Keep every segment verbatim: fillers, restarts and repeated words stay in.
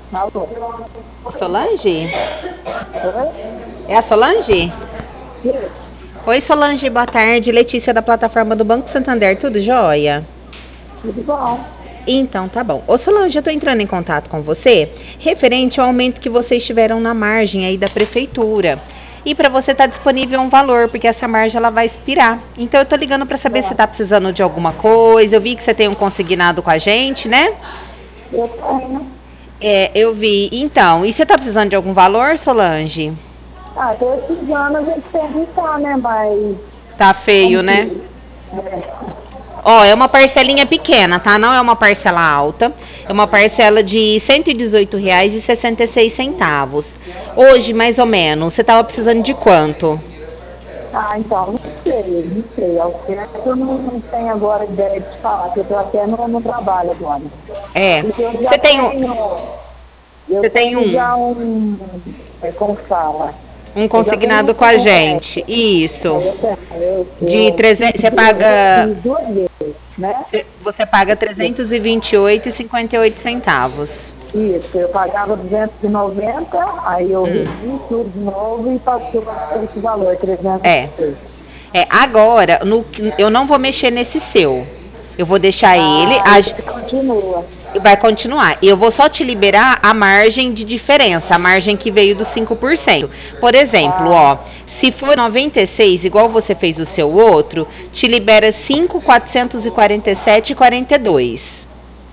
Alô? Solange? Oi? É a Solange? Isso, Oi, Solange, boa tarde. Letícia da plataforma do Banco Santander, tudo jóia? tudo bom? Então, tá bom. Ô, Solange, eu tô entrando em contato com você referente ao aumento que vocês tiveram na margem aí da prefeitura. E para você tá disponível um valor, porque essa margem ela vai expirar. Então eu tô ligando para saber se É, tá precisando de alguma coisa. Eu vi que você tem um consignado com a gente, né? eu tenho. É, eu vi. Então, e você tá precisando de algum valor, Solange? Ah, tô precisando a gente perguntar, né? Mas Tá feio, como né? que. É, Ó, é uma parcelinha pequena, tá? Não é uma parcela alta. É uma parcela de cento e dezoito reais e sessenta e seis centavos. Hoje, mais ou menos, você tava precisando de quanto? ah, então, não sei, não sei. Ao certo eu não, não tenho agora ideia de falar, porque eu tô até no, no trabalho agora. É. Porque eu já Você tem um, tenho, eu você tem tenho um, já um, é, como fala? um Eu já tenho consignado com a um, é, gente. Isso. é, eu tenho, eu, De eu fiz, trezentos, você duas- eu paga, fiz duas vezes, né? você paga trezentos e vinte e oito e cinquenta e oito centavos. Isso, eu pagava duzentos e noventa, aí eu Hum. revi tudo de novo e passou para esse valor, trezentos É. e seis. É, agora, no, eu não vou mexer nesse seu. Eu vou deixar ele. Ah, A, isso continua. vai continuar. Eu vou só te liberar a margem de diferença, a margem que veio dos cinco por cento. Por exemplo, Ah, ó, se for noventa e seis, igual você fez o seu outro, te libera cinco mil quatrocentos e quarenta e sete e quarenta e dois.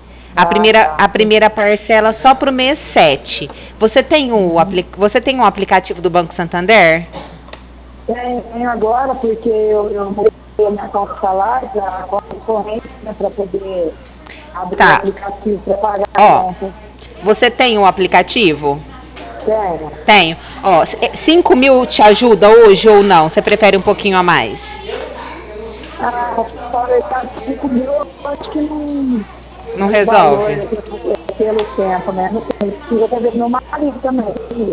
A ah, primeira, tá. a primeira parcela só para o mês sete. Você tem o Uhum. apli- você tem um aplicativo do Banco Santander? Tenho, tenho agora, porque eu, eu mudei a minha conta salário, a conta corrente, né, para poder abrir o Tá. aplicativo para pagar a Ó, conta. você tem o aplicativo? Tenho. Tenho. Ó, cinco mil te ajuda hoje ou não? Você prefere um pouquinho a mais? Ah, para cinco mil, eu acho que não. Não O valor resolve? é pelo tempo, né? Não sei, precisa fazer meu marido também.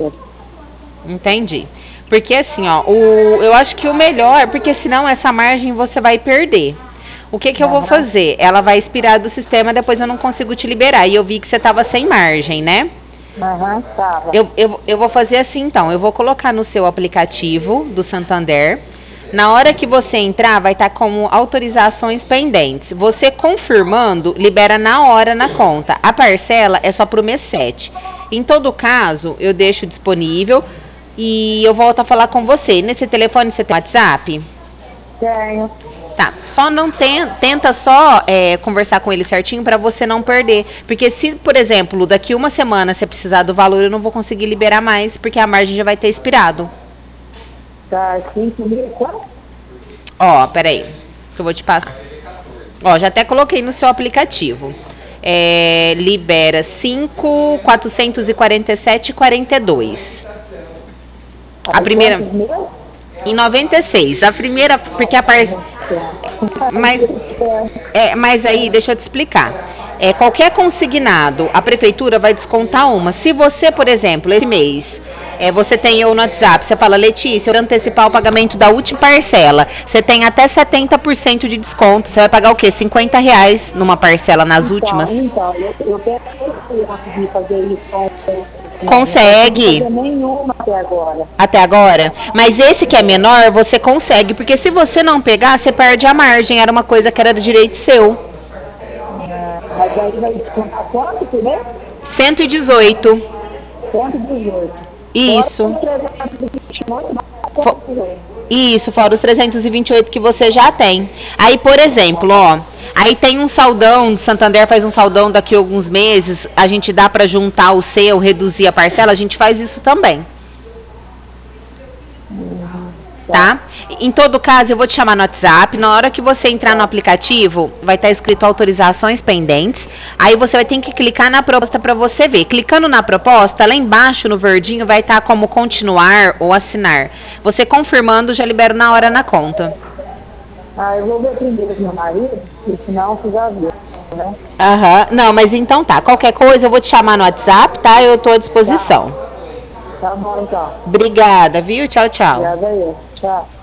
Entendi. Porque assim, ó, o, eu acho que o melhor, porque senão essa margem você vai perder. O que que eu vou Aham, fazer? Ela vai expirar do sistema, depois eu não consigo te liberar. E eu vi que você tava sem margem, né? aham, tava. Eu, eu, eu vou fazer assim então, eu vou colocar no seu aplicativo do Santander. Na hora que você entrar, vai estar como autorizações pendentes. Você confirmando, libera na hora na conta. A parcela é só para o mês sete. Em todo caso, eu deixo disponível e eu volto a falar com você. Nesse telefone você tem WhatsApp? Tenho. Tá, só não ten, tenta só é, conversar com ele certinho para você não perder. Porque se, por exemplo, daqui uma semana você precisar do valor, eu não vou conseguir liberar mais, porque a margem já vai ter expirado. Tá, cinco mil e quanto? Ó, peraí, que eu vou te passar. Ó, já até coloquei no seu aplicativo. É, libera cinco mil quatrocentos e quarenta e sete e quarenta e dois. A Aí primeira quantos mil? em noventa e seis. A primeira, porque a par... mas é, mas aí deixa eu te explicar. É, qualquer consignado, a prefeitura vai descontar uma. Se você, por exemplo, esse mês, é, você tem eu no WhatsApp, você fala, Letícia, eu vou antecipar o pagamento da última parcela. Você tem até setenta por cento de desconto. Você vai pagar o quê? cinquenta reais numa parcela nas Então, últimas? então, eu, eu quero conseguir fazer isso com não, não consegui Consegue fazer nenhuma até agora. até agora. Mas esse que é menor, você consegue. Porque se você não pegar, você perde a margem. Era uma coisa que era do direito seu. Ah, mas aí vai descontar quanto por mês? cento e dezoito. cento e dezoito. Fora Isso. os trezentos e vinte e oito, mais Fo- cento e dezoito. Isso, fora os trezentos e vinte e oito que você já tem. Aí, por exemplo, ó, aí tem um saldão, Santander faz um saldão daqui a alguns meses, a gente dá para juntar o seu, reduzir a parcela, a gente faz isso também, Tá. tá? Em todo caso, eu vou te chamar no WhatsApp, na hora que você entrar no aplicativo, vai estar escrito autorizações pendentes, aí você vai ter que clicar na proposta para você ver. Clicando na proposta, lá embaixo no verdinho vai estar como continuar ou assinar. Você confirmando, já libero na hora na conta. Ah, eu vou ver primeiro com meu marido, e senão você já viu, né? Aham. Não, mas então tá. Qualquer coisa eu vou te chamar no WhatsApp, tá? Eu tô à Tá, disposição. tá bom então. Obrigada, viu? Tchau, tchau. Obrigada aí. Tchau.